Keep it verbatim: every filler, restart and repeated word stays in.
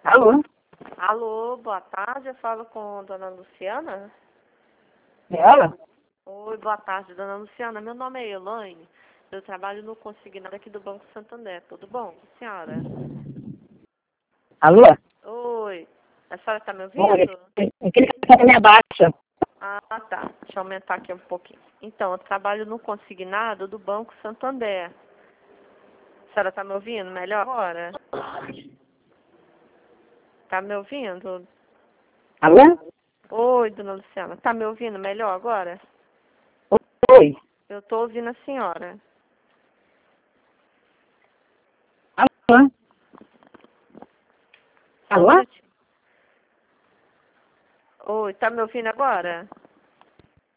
Alô? Alô, boa tarde, eu falo com dona Luciana. É ela? Oi, boa tarde, dona Luciana. Meu nome é Elaine, eu trabalho no consignado aqui do Banco Santander. Tudo bom, senhora? Alô? Oi, a senhora está me Olha, ouvindo? aquele que tá me abaixa. Ah, tá. Deixa eu aumentar aqui um pouquinho. Então, eu trabalho no consignado do Banco Santander. A senhora está me ouvindo melhor agora? Tá me ouvindo? Alô? Oi, dona Luciana. Tá me ouvindo melhor agora? Oi. Eu tô ouvindo a senhora. Alô? Só um Alô? minutinho. Oi, tá me ouvindo agora?